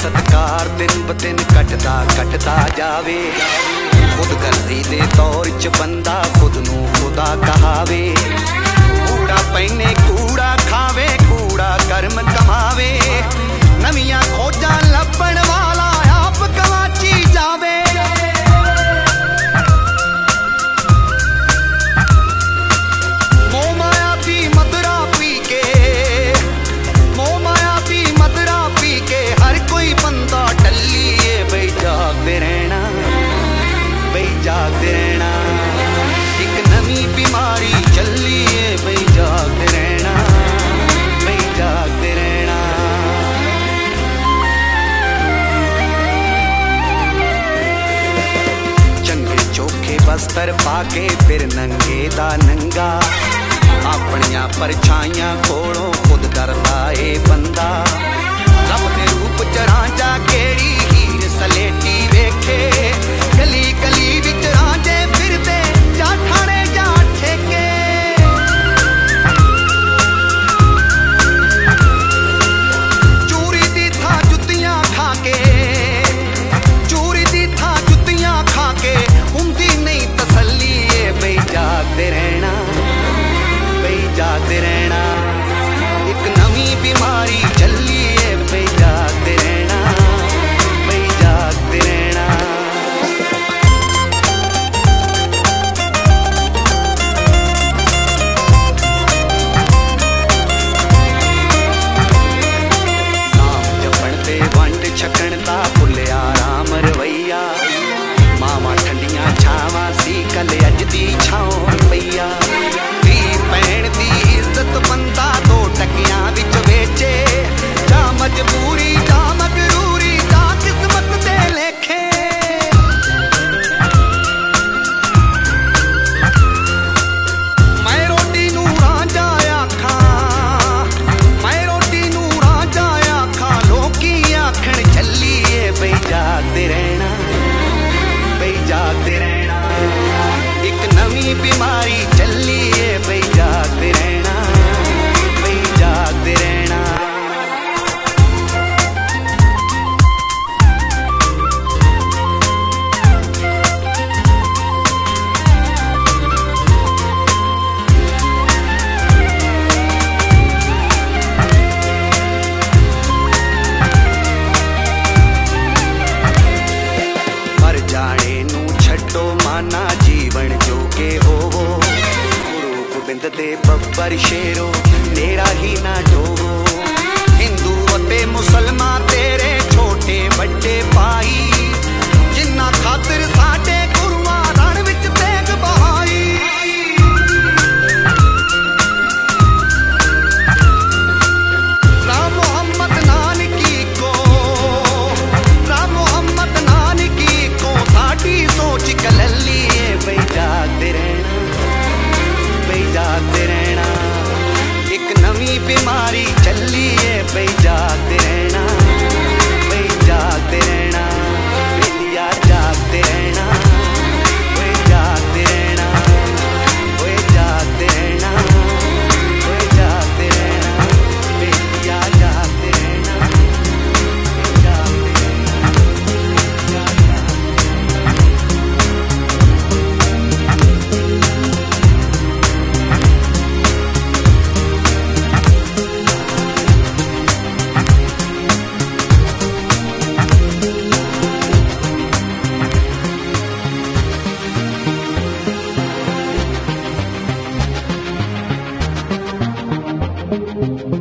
सत्कार दिन ब दिन घटता जावे। खुद गर्जी दे दौर च बंदा खुद नू खुदा कहावे। कूड़ा पैने कूड़ा खावे, कूड़ा कर्म कमावे। नवियां खोजां लभण वाला आप गवाची जावे। जागते रहना एक नवी बीमारी चली है बई। जागते रहना बई, जागते रहना। चंगे चोखे बस्तर पाके फिर नंगे दा नंगा। अपनियां परछाइयां कोलों खुद डरदा ए बंदा। रब दे रूप च रांझा केड़ी हीर सलेटी वेखे। गली गली विच रांझे फिरदे जा ठाणे जा ठेके। चूरी दी थां जुत्तियां खाके, चूरी दी थां जुत्तियां खाके हुंदी नहीं तसल्ली ए बई। जागते रहना बई, जागते रहना एक नवी बीमारी चली है बई। जागते रहना बई, जागते रहना। छकण दा भुलिया राम रवैया। मावा ठंडियां छावां सी कल अज दी छाओ पईया। धी भैण दी इज्जत बंदा दो टकियां विच वेचे। जा मजबूरी जा मगरूरी जा किस्मत दे लेखे। मैं रोटी नू रांझा आखां, मैं रोटी नू रांझा आखां। लोकी आखण चली है बई। जागते रहना बई, जागते रहना एक नवी बीमारी चली है बई। जागते रहना बई, जागते रहना। माना जीवन जोगे होवो। गुरु गोबिंद दे बब्बर शेरो तेरा ही ना ढोवो। हिंदू अते मुसलमान तेरे छोटे बड़े भाई। जिन्ना खातिर साडे गुरुआं रण विच तेग बहाई। राम मोहम्मद नानकी को, राम मोहम्मद नानकी को साडी सोच कलली है बई। जागते रहना बई, जागते रहना एक नवी बीमारी चली है बई। जागते रहना बई, जागते रहना बेलिया। जागते रहना बई, जागते रहना बई, जागते रहना बई, जागते रहना बेलिया। जागते रहना बई, जागते रहना।